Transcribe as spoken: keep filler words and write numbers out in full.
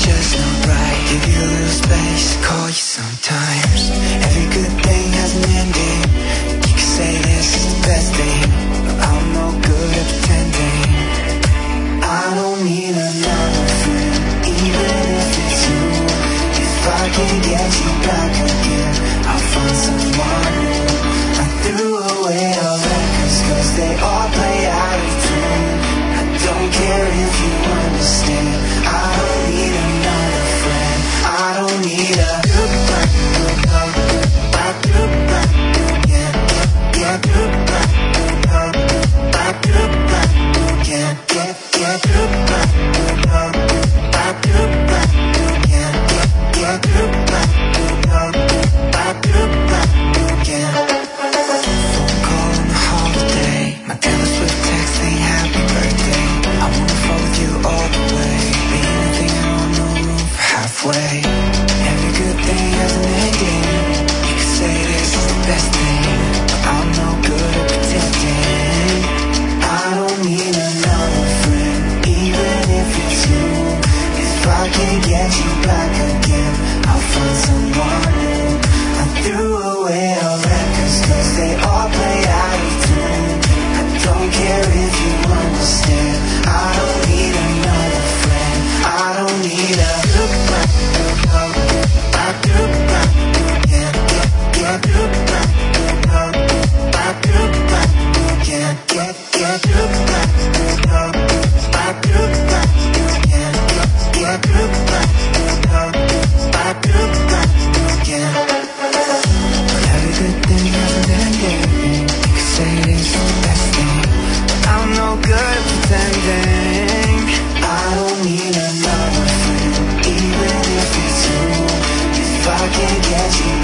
just not right. Give you a little space, call you sometimes. Every good thing has an ending. You can say this is the best thing, but I'm no good at pretending. I don't need another friend, even if it's you. If I can get you back again, I'll find someone new. I threw away our records cause they all play out of tune. I don't care if you understand. I don't need another friend. I don't need a goodbye, goodbye, goodbye, goodbye, again. Yeah, goodbye, goodbye, goodbye, goodbye, again. Yeah, yeah, goodbye, goodbye, goodbye, goodbye, again. Yeah, goodbye, goodbye, goodbye, goodbye, again. Phone call on a holiday. My Taylor Swift text saying happy birthday. I wanna fall with you all the way. Be anything on the roof halfway. Every good thing has an ending. You can say this is the best thing, but I'm no good at pretending. I don't need another friend, even if it's you. If I can get you back again, I'll find someone new. I threw away our records cause they all play out of tune. I don't care if you understand. I don't need another friend. I don't need a goodbye, goodbye, goodbye, goodbye, again. Yeah, yeah, goodbye, goodbye, goodbye, goodbye, again. Yeah, yeah, goodbye, goodbye, goodbye, goodbye, again. Yeah, yeah, goodbye, goodbye, goodbye, goodbye, again. Every good thing has an ending. You can say this is the best thing, but I'm no good at pretending. I don't need another friend, even if it's you. If I can get you